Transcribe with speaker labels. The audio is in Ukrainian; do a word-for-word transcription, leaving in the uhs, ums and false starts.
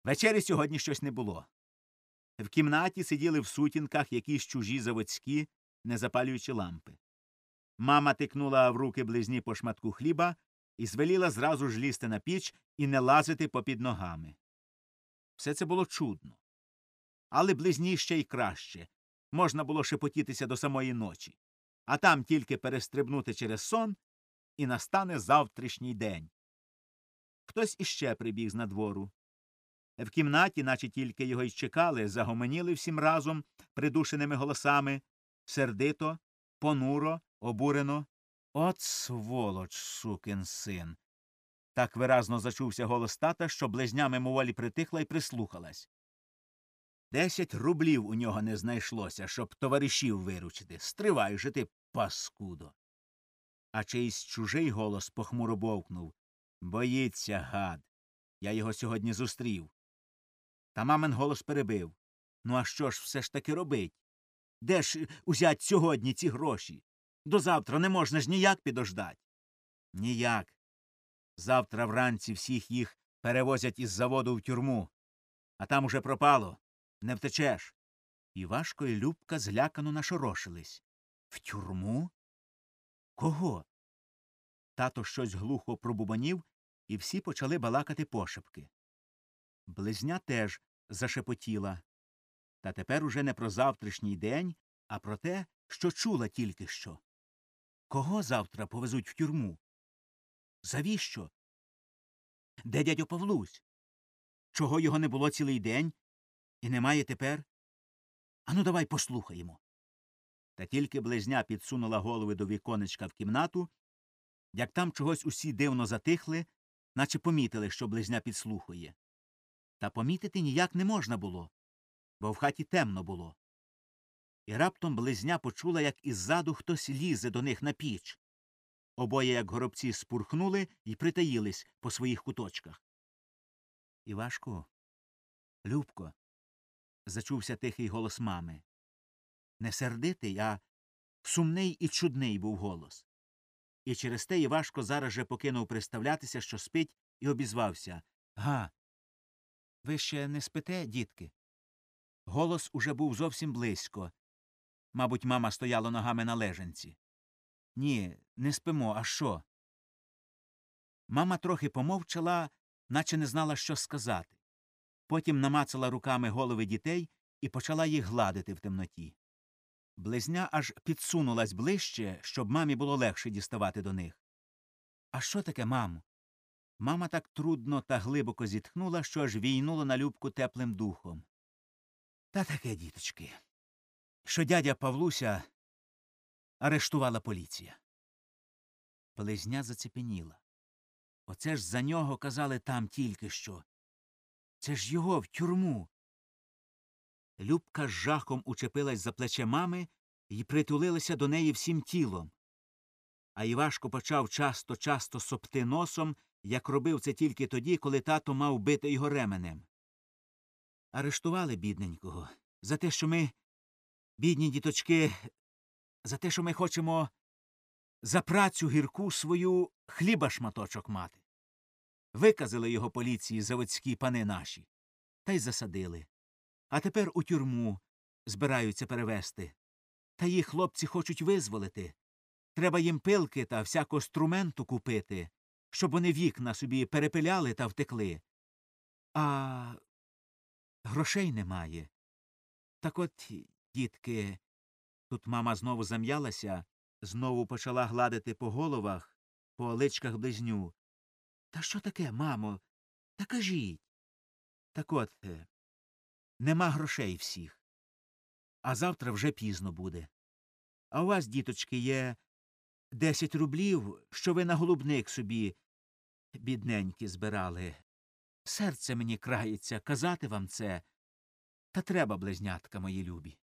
Speaker 1: Вечері сьогодні щось не було. В кімнаті сиділи в сутінках якісь чужі заводські, не запалюючи лампи. Мама тикнула в руки близні по шматку хліба і звеліла зразу ж лізти на піч і не лазити попід ногами. Все це було чудно. Але близні ще й краще. Можна було шепотітися до самої ночі. А там тільки перестрибнути через сон, і настане завтрашній день. Хтось іще прибіг з надвору. В кімнаті, наче тільки його й чекали, загомоніли всім разом придушеними голосами, сердито, понуро, обурено. «От сволоч, сукин син!» Так виразно зачувся голос тата, що близня мимоволі притихла й прислухалась. Десять рублів у нього не знайшлося, щоб товаришів виручити. Стривай же ти, паскудо! А чийсь чужий голос похмуро бовкнув. Боїться, гад. Я його сьогодні зустрів. Та мамин голос перебив. Ну а що ж все ж таки робить? Де ж узять сьогодні ці гроші? До завтра не можна ж ніяк підождать. Ніяк. Завтра вранці всіх їх перевозять із заводу в тюрму. А там уже пропало. Не втечеш. Івашко і Любка злякано нашорошились. В тюрму? Кого? Тато щось глухо пробубонів, і всі почали балакати пошепки. Близня теж зашепотіла. Та тепер уже не про завтрашній день, а про те, що чула тільки що. Кого завтра повезуть в тюрму? Завіщо? Де дядько Павлусь? Чого його не було цілий день? І немає тепер? Ану, давай послухаємо. Та тільки близня підсунула голови до віконечка в кімнату, як там чогось усі дивно затихли, наче помітили, що близня підслухує. Та помітити ніяк не можна було, бо в хаті темно було. І раптом близня почула, як іззаду хтось лізе до них на піч. Обоє, як горобці, спурхнули і притаїлись по своїх куточках. Івашку, Любко, зачувся тихий голос мами. Не сердитий, а сумний і чудний був голос. І через те Івашко зараз же покинув представлятися, що спить, і обізвався. Га, ви ще не спите, дітки? Голос уже був зовсім близько. Мабуть, мама стояла ногами на лежанці. Ні, не спимо, а що? Мама трохи помовчала, наче не знала, що сказати. Потім намацала руками голови дітей і почала їх гладити в темноті. Близня аж підсунулась ближче, щоб мамі було легше діставати до них. А що таке, мамо? Мама так трудно та глибоко зітхнула, що аж війнула на Любку теплим духом. Та таке, діточки, що дядя Павлуся арештувала поліція. Близня зацепеніла. Оце ж за нього казали там тільки що. Це ж його в тюрму. Любка з жахом учепилась за плече мами і притулилася до неї всім тілом. А Івашко почав часто-часто сопти носом, як робив це тільки тоді, коли тато мав бити його ременем. Арештували бідненького за те, що ми, бідні діточки, за те, що ми хочемо за працю гірку свою хліба шматочок мати. Виказали його поліції заводські пани наші, та й засадили. А тепер у тюрму збираються перевезти. Та їх хлопці хочуть визволити. Треба їм пилки та всякого струменту купити, щоб вони вікна собі перепиляли та втекли. А грошей немає. Так от, дітки, тут мама знову зам'ялася, знову почала гладити по головах, по личках близню. Та що таке, мамо? Та кажіть. Так от, нема грошей всіх. А завтра вже пізно буде. А у вас, діточки, є десять рублів, що ви на голубник собі, бідненькі, збирали. Серце мені крається казати вам це, та треба, близнятка мої любі.